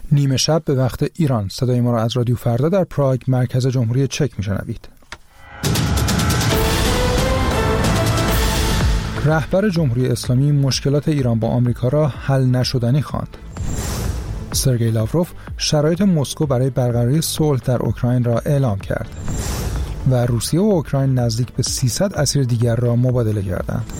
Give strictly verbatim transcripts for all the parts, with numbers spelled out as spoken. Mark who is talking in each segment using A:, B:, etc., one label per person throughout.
A: نیمه شب به وقت ایران. صدای ما را از رادیو فردا در پراگ مرکز جمهوری چک میشنوید. رهبر جمهوری اسلامی مشکلات ایران با آمریکا را حل نشدنی خواند. سرگئی لاوروف شرایط مسکو برای برقراری صلح در اوکراین را اعلام کرد. و روسیه و اوکراین نزدیک به سیصد اسیر دیگر را مبادله کردند.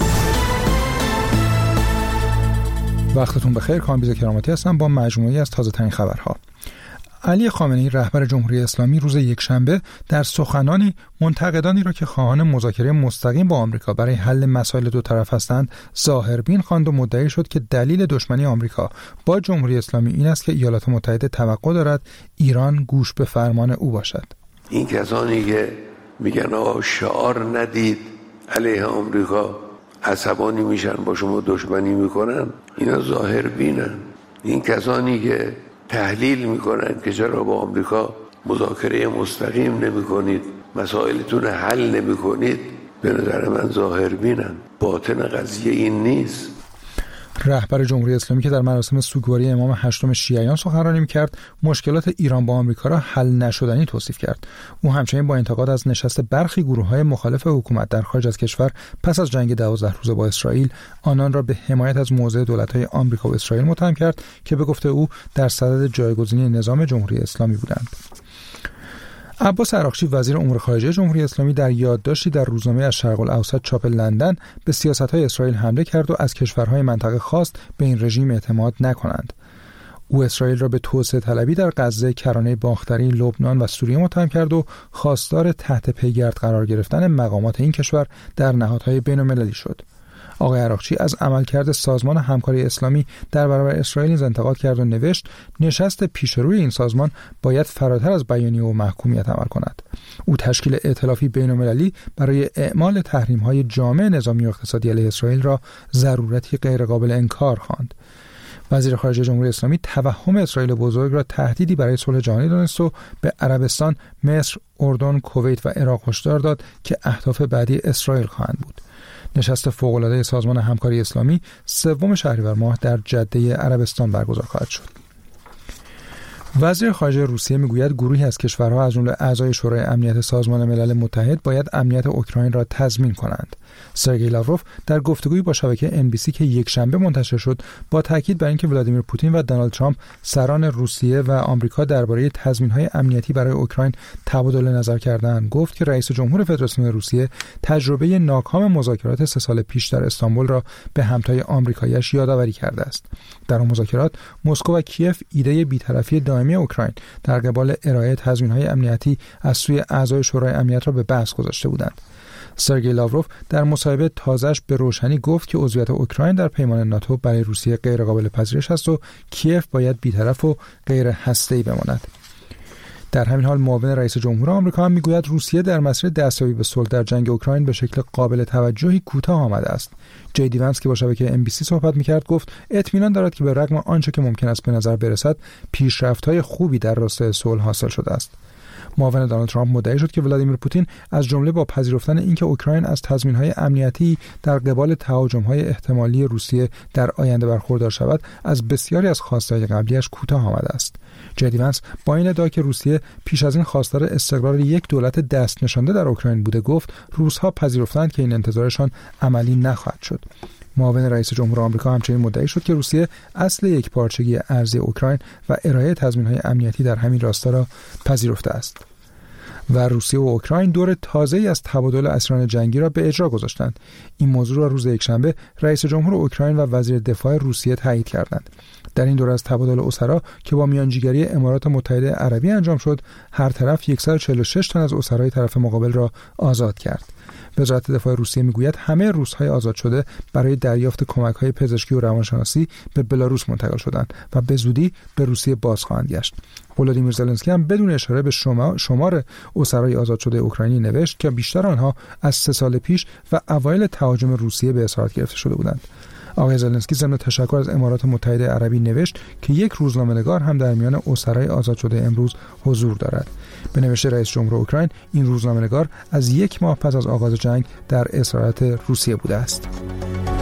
A: وقتتون بخیر. کامبیز کراماتی هستم با مجموعه‌ای از تازه‌ترین خبرها. علی خامنه‌ای رهبر جمهوری اسلامی روز یکشنبه در سخنانی منتقدانی را که خواهان مذاکره مستقیم با آمریکا برای حل مسائل دو طرف هستند ظاهربین خواند و مدعی شد که دلیل دشمنی آمریکا با جمهوری اسلامی این است که ایالات متحده توقع دارد ایران گوش به فرمان او باشد.
B: این کسانی که میگن آقا شعار ندید علیه آمریکا عصبانی میشن با شما دشمنی میکنن، اینا ظاهربینن. این کسانی که تحلیل میکنن که چرا با آمریکا مذاکره مستقیم نمیکنید، مسائلتون حل نمیکنید، به نظر من ظاهربینن. باطن قضیه این نیست.
A: رهبر جمهوری اسلامی که در مراسم سوگواری امام هشتم شیعیان سخنرانی می‌کرد، مشکلات ایران با آمریکا را حل نشدنی توصیف کرد. او همچنین با انتقاد از نشست برخی گروه‌های مخالف حکومت در خارج از کشور پس از جنگ دوازده روزه با اسرائیل، آنان را به حمایت از موضع دولت‌های آمریکا و اسرائیل متهم کرد که به گفته او در صدد جایگزینی نظام جمهوری اسلامی بودند. عباس عراقچی وزیر امور خارجه جمهوری اسلامی در یادداشتی در روزنامه از شرق الاوسط چاپ لندن به سیاست‌های اسرائیل حمله کرد و از کشورهای منطقه خواست به این رژیم اعتماد نکنند. او اسرائیل را به توسعه طلبی در غزه، کرانه باختری، لبنان و سوریه متهم کرد و خواستار تحت پیگرد قرار گرفتن مقامات این کشور در نهادهای بین‌المللی شد. آقای عراقچی از عملکرد سازمان همکاری اسلامی در برابر اسرائیل نیز انتقاد کرد و نوشت نشست پیشروی این سازمان باید فراتر از بیانیه و محکومیت عمل کند. او تشکیل ائتلافی بین‌المللی برای اعمال تحریم‌های جامع نظامی و اقتصادی علیه اسرائیل را ضرورتی غیرقابل انکار خواند. وزیر خارجه جمهوری اسلامی توهم اسرائیل بزرگ را تهدیدی برای صلح جهانی دانست و به عربستان، مصر، اردن، کویت و عراق هشدار داد که اهداف بعدی اسرائیل خواهند بود. نشست فوق‌العاده سازمان همکاری اسلامی سوم شهریور ماه در جده عربستان برگزار خواهد شد. وزیر خارجه روسیه میگوید گروهی از کشورها از جمله اعضای شورای امنیت سازمان ملل متحد باید امنیت اوکراین را تضمین کنند. سرگئی لاوروف در گفتگویی با شبکه ان بی سی که یک شنبه منتشر شد با تاکید بر اینکه ولادیمیر پوتین و دونالد ترامپ سران روسیه و آمریکا درباره تضمین‌های امنیتی برای اوکراین تبادل نظر کردند، گفت که رئیس جمهور فدراسیون روسیه تجربه ناکام مذاکرات سه سال پیش در استانبول را به همتای آمریکایی‌اش یادآوری کرده است. در آن مذاکرات مسکو و کیف ایده بی‌طرفی دائمی اوکراین در قبال ارائه تضمین‌های امنیتی از سوی اعضای شورای امنیت را به بحث گذاشته بودند. سرگئی لاوروف در مصاحبه تازه‌اش به روشنی گفت که عضویت اوکراین در پیمان ناتو برای روسیه غیر قابل پذیرش است و کیف باید بی‌طرف و غیر هسته‌ای بماند. در همین حال معاون رئیس جمهور آمریکا هم میگوید روسیه در مسیر دستیابی به صلح در جنگ اوکراین به شکل قابل توجهی کوتاه آمده است. جی دی ونس که با شبکه ام بی سی صحبت می‌کرد گفت اطمینان دارد که به رغم آنچه که ممکن است به نظر برسد پیشرفت‌های خوبی در راستای صلح حاصل شده است. معاون دونالد ترامپ مدعی شد که ولادیمیر پوتین از جمله با پذیرفتن اینکه اوکراین از تضمین‌های امنیتی در قبال تهاجم‌های احتمالی روسیه در آینده برخوردار شود از بسیاری از خواست‌های قبلی‌اش کوتاه آمده است. جی دی ونس با این ادعا که روسیه پیش از این خواستار استقرار یک دولت دست نشانده در اوکراین بوده گفت روس‌ها پذیرفتند که این انتظارشان عملی نخواهد شد. معاون رئیس جمهور آمریکا همچنین مدعی شد که روسیه اصل یک پارچگی ارزی اوکراین و ارائه تضمین‌های امنیتی در همین راستا را پذیرفته است. و روسیه و اوکراین دور تازه‌ای از تبادل اسیران جنگی را به اجرا گذاشتند. این موضوع را روز یکشنبه رئیس جمهور اوکراین و وزیر دفاع روسیه تایید کردند. در این دوره از تبادل اسرا که با میانجیگری امارات متحده عربی انجام شد، هر طرف صد و چهل و شش تن از اسرای طرف مقابل را آزاد کرد. وزارت دفاع روسیه میگوید همه روس‌های آزاد شده برای دریافت کمک‌های پزشکی و روانشناسی به بلاروس منتقل شدند و به زودی به روسیه باز خواهند گشت. ولادیمیر زلنسکی هم بدون اشاره به شمار اسرای آزاد شده اوکراینی نوشت که بیشتر آنها از سه سال پیش و اوایل تهاجم روسیه به اسارت گرفته شده بودند. آقای زلنسکی ضمن تشکر از امارات متحده عربی نوشت که یک روزنامه‌نگار هم در میان اسرای آزاد شده امروز حضور دارد. به نوشته رئیس جمهور اوکراین این روزنامه‌نگار از یک ماه پس از آغاز جنگ در اسارت روسیه بوده است.